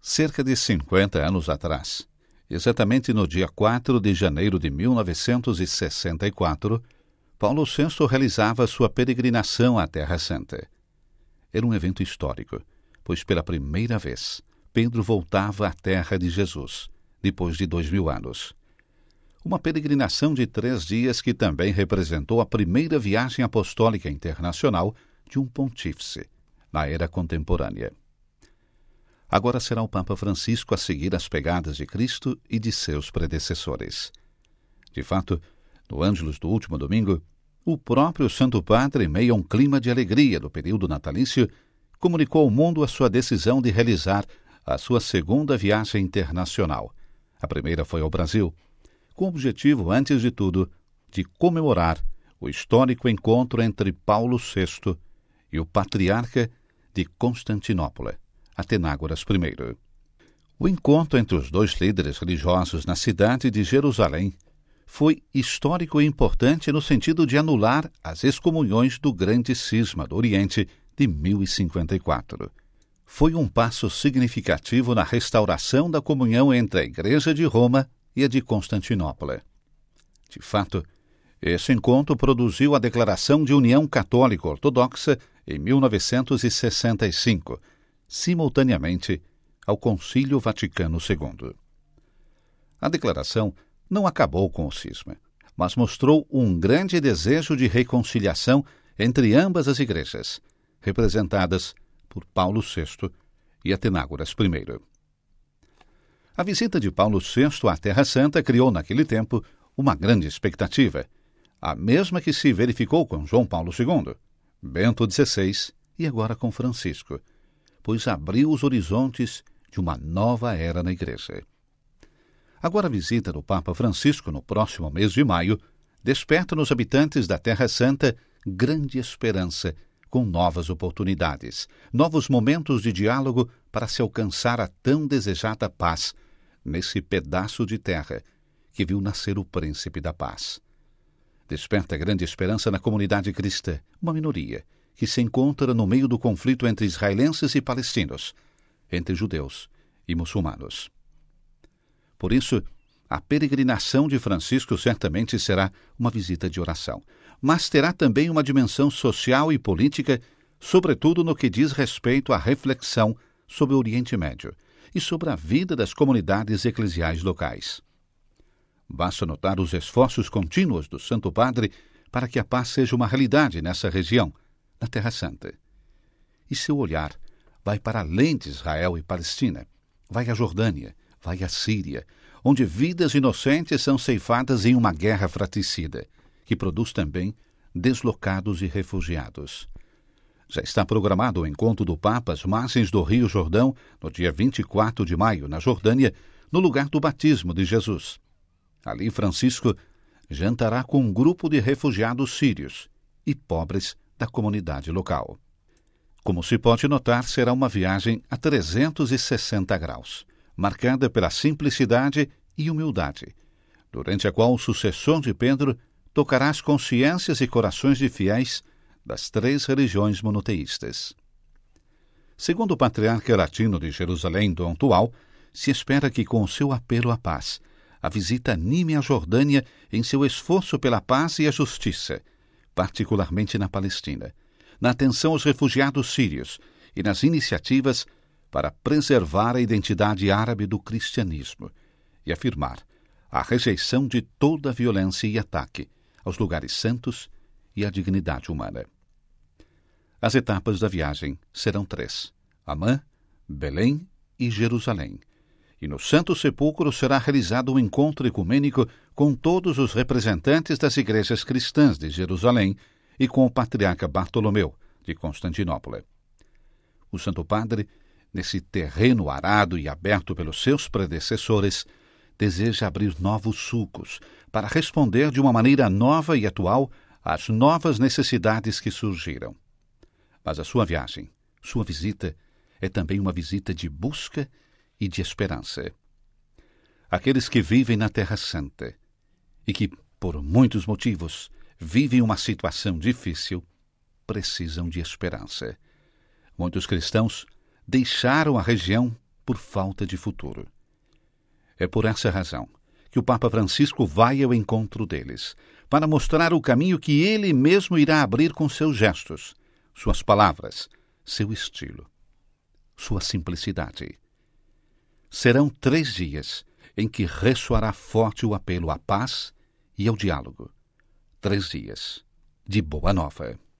Cerca de 50 anos atrás, exatamente no dia 4 de janeiro de 1964, Paulo VI realizava sua peregrinação à Terra Santa. Era um evento histórico, pois pela primeira vez, Pedro voltava à terra de Jesus, depois de 2000 anos. Uma peregrinação de 3 dias que também representou a primeira viagem apostólica internacional de um pontífice, na era contemporânea. Agora será o Papa Francisco a seguir as pegadas de Cristo e de seus predecessores. De fato, no Ângelus do último domingo, o próprio Santo Padre, em meio a um clima de alegria do período natalício, comunicou ao mundo a sua decisão de realizar a sua segunda viagem internacional. A primeira foi ao Brasil, com o objetivo, antes de tudo, de comemorar o histórico encontro entre Paulo VI e o patriarca de Constantinopla, Atenágoras I. O encontro entre os dois líderes religiosos na cidade de Jerusalém foi histórico e importante no sentido de anular as excomunhões do Grande Cisma do Oriente de 1054. Foi um passo significativo na restauração da comunhão entre a Igreja de Roma e a de Constantinopla. De fato, esse encontro produziu a Declaração de União Católica Ortodoxa em 1965, simultaneamente ao Concílio Vaticano II. A declaração não acabou com o cisma, mas mostrou um grande desejo de reconciliação entre ambas as igrejas, representadas por Paulo VI e Atenágoras I. A visita de Paulo VI à Terra Santa criou naquele tempo uma grande expectativa, a mesma que se verificou com João Paulo II, Bento XVI e agora com Francisco, pois abriu os horizontes de uma nova era na Igreja. Agora a visita do Papa Francisco no próximo mês de maio desperta nos habitantes da Terra Santa grande esperança com novas oportunidades, novos momentos de diálogo para se alcançar a tão desejada paz nesse pedaço de terra que viu nascer o Príncipe da Paz. Desperta grande esperança na comunidade cristã, uma minoria, que se encontra no meio do conflito entre israelenses e palestinos, entre judeus e muçulmanos. Por isso, a peregrinação de Francisco certamente será uma visita de oração, mas terá também uma dimensão social e política, sobretudo no que diz respeito à reflexão sobre o Oriente Médio e sobre a vida das comunidades eclesiais locais. Basta notar os esforços contínuos do Santo Padre para que a paz seja uma realidade nessa região, na Terra Santa. E seu olhar vai para além de Israel e Palestina, vai à Jordânia, vai à Síria, onde vidas inocentes são ceifadas em uma guerra fratricida, que produz também deslocados e refugiados. Já está programado o encontro do Papa às margens do Rio Jordão, no dia 24 de maio, na Jordânia, no lugar do batismo de Jesus. Ali, Francisco jantará com um grupo de refugiados sírios e pobres da comunidade local. Como se pode notar, será uma viagem a 360 graus, marcada pela simplicidade e humildade, durante a qual o sucessor de Pedro tocará as consciências e corações de fiéis das 3 religiões monoteístas. Segundo o patriarca latino de Jerusalém, Dom Tual, se espera que com o seu apelo à paz, a visita anime a Jordânia em seu esforço pela paz e a justiça, particularmente na Palestina, na atenção aos refugiados sírios e nas iniciativas para preservar a identidade árabe do cristianismo e afirmar a rejeição de toda violência e ataque aos lugares santos e à dignidade humana. As etapas da viagem serão 3: Amã, Belém e Jerusalém. E no Santo Sepulcro será realizado um encontro ecumênico com todos os representantes das igrejas cristãs de Jerusalém e com o patriarca Bartolomeu, de Constantinopla. O Santo Padre, nesse terreno arado e aberto pelos seus predecessores, deseja abrir novos sulcos para responder de uma maneira nova e atual às novas necessidades que surgiram. Mas a sua viagem, sua visita, é também uma visita de busca e de esperança. Aqueles que vivem na Terra Santa e que, por muitos motivos, vivem uma situação difícil, precisam de esperança. Muitos cristãos deixaram a região por falta de futuro. É por essa razão que o Papa Francisco vai ao encontro deles, para mostrar o caminho que ele mesmo irá abrir com seus gestos, suas palavras, seu estilo, sua simplicidade. Serão 3 dias em que ressoará forte o apelo à paz e ao diálogo. 3 dias de boa nova.